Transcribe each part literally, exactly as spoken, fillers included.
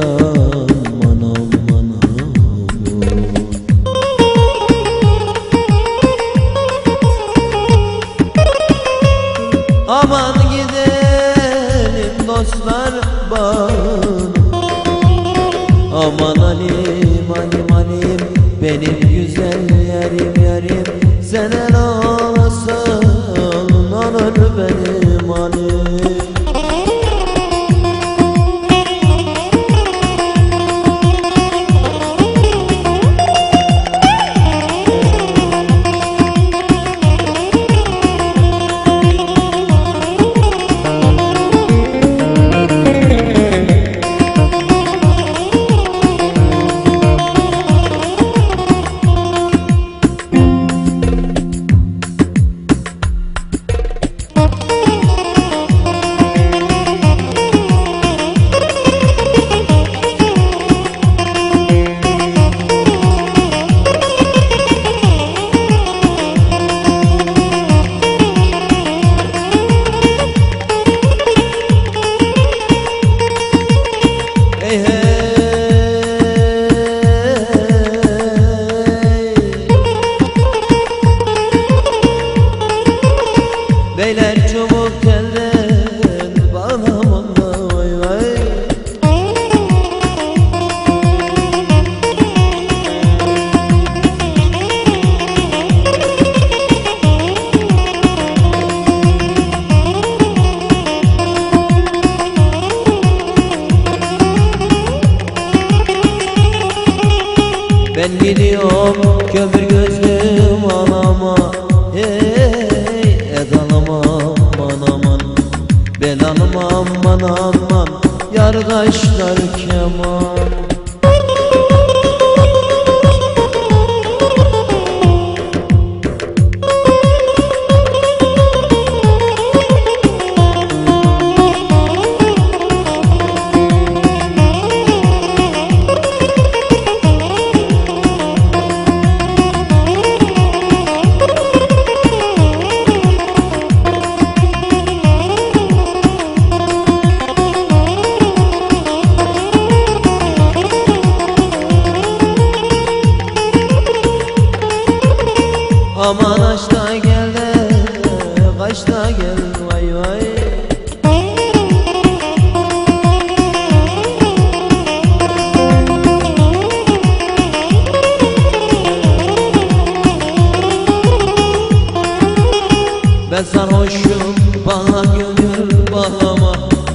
aman aman aman. Aman gidelim dostlar bana, aman alim alim alim benim güzel yarim yarim. Sen el olasın olur benim alim. Beyler çubuk telden bağlamam vay vay. Ben gidiyorum kömür gözlüm anama, hey edalım aman aman. Ben anam aman aman, yargaçlar keman. Aman aşta gel de kaçta gel vay vay. Ben sarhoşum bana gönül bağlama,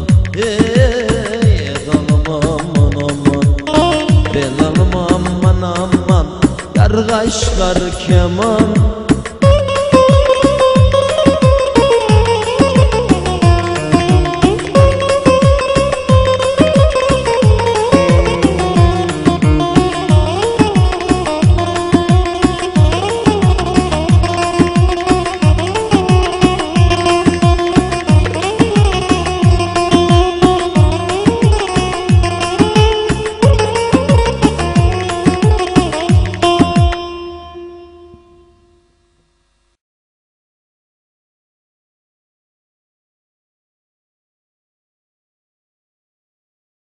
hey edalım aman aman. Belalım aman aman, yargaçlar keman.